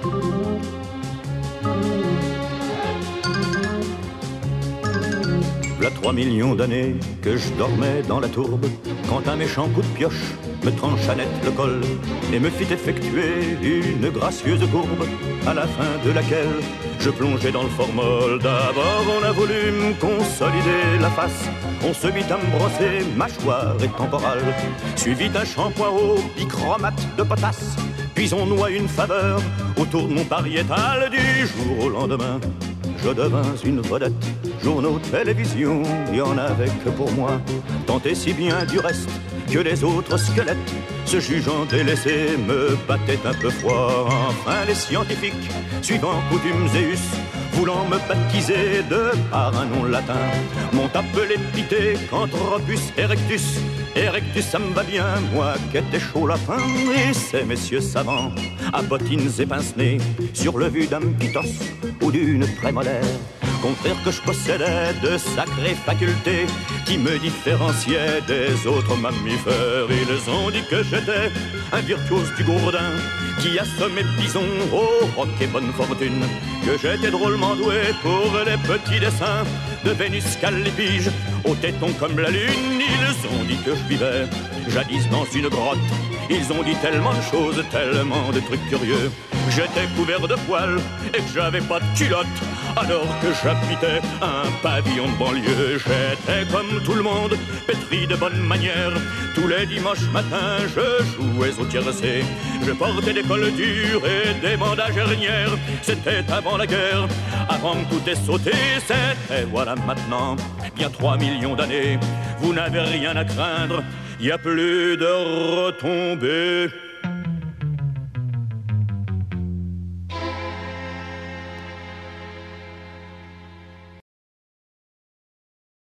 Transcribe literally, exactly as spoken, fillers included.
V'là trois millions d'années que je dormais dans la tourbe, quand un méchant coup de pioche me trancha net le col et me fit effectuer une gracieuse courbe, à la fin de laquelle je plongeais dans le formol. D'abord on a voulu me consolider la face, on se mit à me brosser mâchoire et temporale, suivi d'un shampoing au bichromate de potasse, puis on noie une faveur autour de mon pariétal. Du jour au lendemain, je devins une vedette. Journaux, télévision, il y en avait que pour moi, tant et si bien du reste que les autres squelettes, se jugeant délaissés, me battaient un peu froid. Enfin les scientifiques, suivant coutume Zeus, voulant me baptiser de par un nom latin, m'ont appelé Pithecanthropus erectus. Erectus, ça me va bien, moi qui étais chaud lapin. Et ces messieurs savants, à bottines et pince-nez, sur le vu d'un petit os ou d'une prémolaire, contraire que je possédais de sacrées facultés qui me différenciaient des autres mammifères. Ils ont dit que j'étais un virtuose du gourdin qui assommait bison au roc et bonne fortune, que j'étais drôlement doué pour les petits dessins de Vénus Callipige, au téton comme la lune. Ils ont dit que je vivais jadis dans une grotte, ils ont dit tellement de choses, tellement de trucs curieux. J'étais couvert de poils et que j'avais pas de culotte, alors que j'habitais un pavillon de banlieue. J'étais comme tout le monde, pétri de bonnes manières. Tous les dimanches matins, je jouais au tiercé. Je portais des cols durs et des bandages hernières. C'était avant la guerre, avant que tout ait sauté. C'était voilà maintenant, bien trois millions d'années. Vous n'avez rien à craindre, y a plus de retombées.